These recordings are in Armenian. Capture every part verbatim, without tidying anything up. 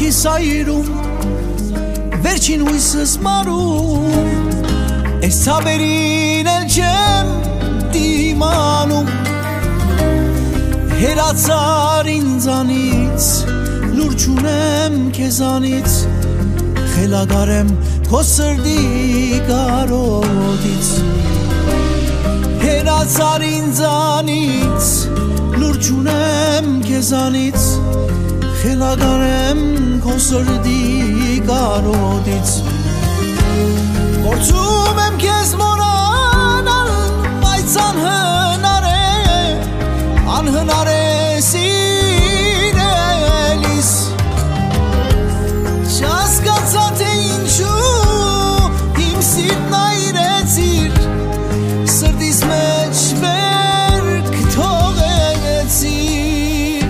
կյանքի սայրում վերջին հույսս մարում Այս ցավերին էլ չեմ դիմանում Հերացար ինձանից լուր չունեմ քեզանից Խելագար եմ քո սրտի կարոտից Հերացար ինձանից լուր չունեմ քեզանից Խելագար եմ քո սրտի կարոտից Գործում եմ քեզ մոռանալ, բայց անհնար է, անհնար է սիրելիս Չհասկացա թե ինչու իմ սիրտն այրեցիր Սրտիս մեջ վերք թողեցիր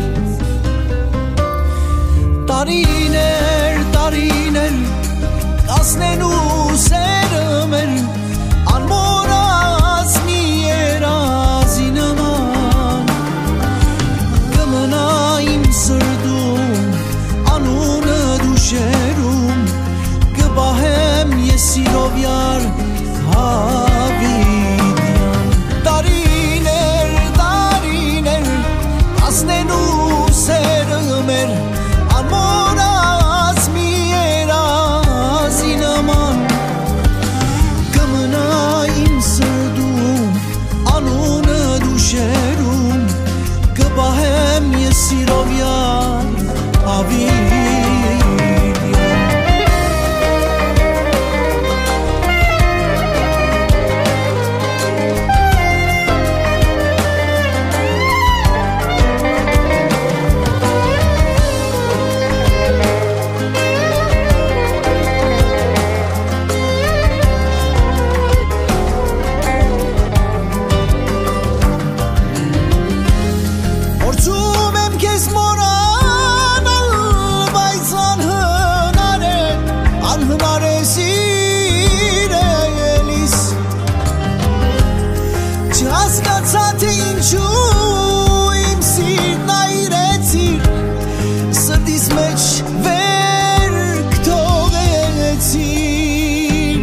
Տարիներ, տարիներ, կասնեն ու սերը մեր Անմոռաց մի երազի նման Կմնա իմ սրտում, անունը դու շերում Կպահեմ ես սիրով յար Հավիդյան Տարիներ, տարիներ, կասնեն ու սերը մեր Անմոռաց մի երազի նման Կմնա իմ սրտում, անունը դու շերում Կպահեմ ես սիրով յար Հավիդյան Գործում եմ քեզ մոռանալ, բայց անհնար է, անհնար է սիրելիս Չհասկացա թե ինչու իմ սիրտն այրեցիր Սրտիս մեջ վերք թողեցիր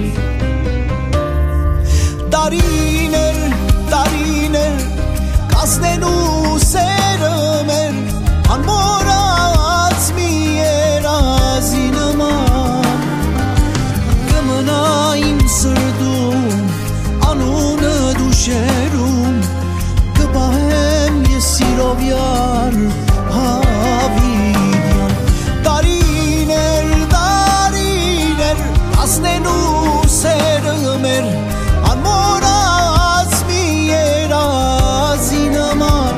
Տարիներ, տարիներ, կասնեն ու սերը մեր Անմոռաց մի երազի նման Կմնա իմ սրտում, անունը դու շերում Կպահեմ ես սիրով յար Հավիդյան Տարիներ, տարիներ, կասնեն ու սերը մեր Անմոռաց մի երազի նման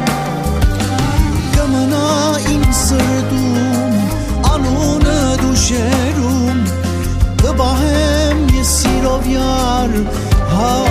Կմնա իմ սրտում, անունը դու շերում Կպահեմ ես սիրով յար